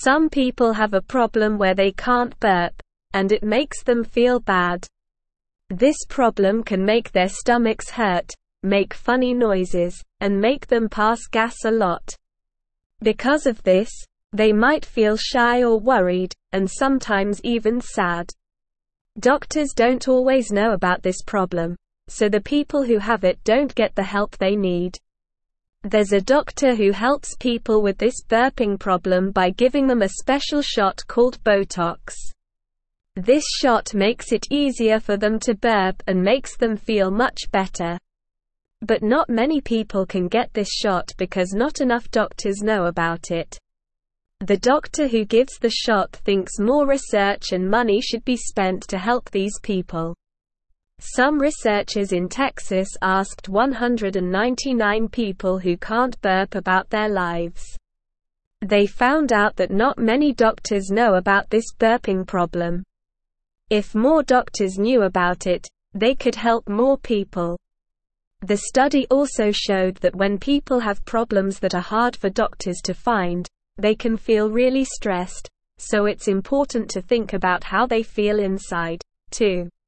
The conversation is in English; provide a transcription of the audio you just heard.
Some people have a problem where they can't burp, and it makes them feel bad. This problem can make their stomachs hurt, make funny noises, and make them pass gas a lot. Because of this, they might feel shy or worried, and sometimes even sad. Doctors don't always know about this problem, so the people who have it don't get the help they need. There's a doctor who helps people with this burping problem by giving them a special shot called Botox. This shot makes it easier for them to burp and makes them feel much better. But not many people can get this shot because not enough doctors know about it. The doctor who gives the shot thinks more research and money should be spent to help these people. Some researchers in Texas asked 199 people who can't burp about their lives. They found out that not many doctors know about this burping problem. If more doctors knew about it, they could help more people. The study also showed that when people have problems that are hard for doctors to find, they can feel really stressed, so it's important to think about how they feel inside, too.